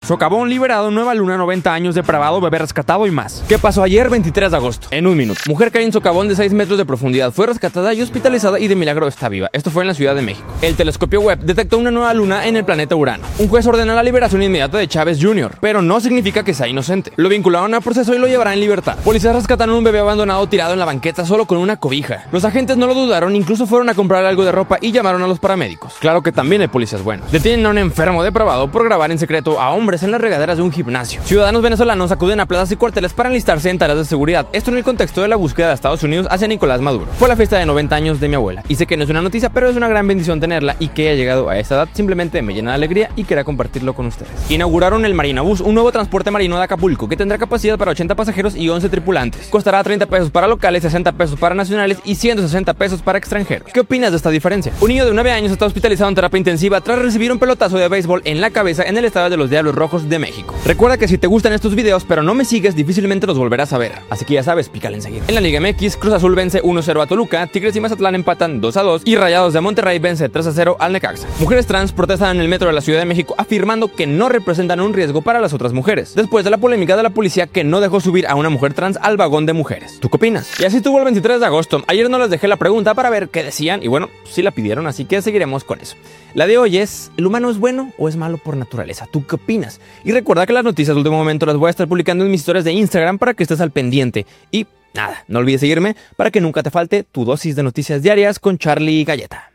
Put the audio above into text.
Socavón liberado, nueva luna, 90 años, depravado, bebé rescatado y más. ¿Qué pasó ayer, 23 de agosto? En un minuto. Mujer cae en socavón de 6 metros de profundidad, fue rescatada y hospitalizada y de milagro está viva. Esto fue en la Ciudad de México. El telescopio Webb detectó una nueva luna en el planeta Urano. Un juez ordena la liberación inmediata de Chávez Jr., pero no significa que sea inocente. Lo vincularon a proceso y lo llevarán en libertad. Policías rescataron un bebé abandonado tirado en la banqueta solo con una cobija. Los agentes no lo dudaron, incluso fueron a comprar algo de ropa y llamaron a los paramédicos. Claro que también hay policías buenos. Detienen a un enfermo depravado por grabar en secreto a hombres en las regaderas de un gimnasio. Ciudadanos venezolanos acuden a plazas y cuarteles para enlistarse en tareas de seguridad. Esto en el contexto de la búsqueda de Estados Unidos hacia Nicolás Maduro. Fue la fiesta de 90 años de mi abuela. Y sé que no es una noticia, pero es una gran bendición tenerla, y que haya llegado a esta edad simplemente me llena de alegría y quería compartirlo con ustedes. Inauguraron el Marinabús, un nuevo transporte marino de Acapulco que tendrá capacidad para 80 pasajeros y 11 tripulantes. Costará 30 pesos para locales, 60 pesos para nacionales y 160 pesos para extranjeros. ¿Qué opinas de esta diferencia? Un niño de 9 años está hospitalizado en terapia intensiva tras recibir un pelotazo de béisbol en la cabeza en el estadio de los Diablos Rojos de México. Recuerda que si te gustan estos videos pero no me sigues, difícilmente los volverás a ver. Así que ya sabes, pícale en seguir. En la Liga MX, Cruz Azul vence 1-0 a Toluca, Tigres y Mazatlán empatan 2-2 y Rayados de Monterrey vence 3-0 al Necaxa. Mujeres trans protestan en el metro de la Ciudad de México afirmando que no representan un riesgo para las otras mujeres, después de la polémica de la policía que no dejó subir a una mujer trans al vagón de mujeres. ¿Tú qué opinas? Y así estuvo el 23 de agosto. Ayer no les dejé la pregunta para ver qué decían y bueno, sí la pidieron, así que seguiremos con eso. La de hoy es: ¿el humano es bueno o es malo por naturaleza? ¿Tú qué opinas? Y recuerda que las noticias de último momento las voy a estar publicando en mis historias de Instagram para que estés al pendiente. Y nada, no olvides seguirme para que nunca te falte tu dosis de noticias diarias con Charlie Galleta.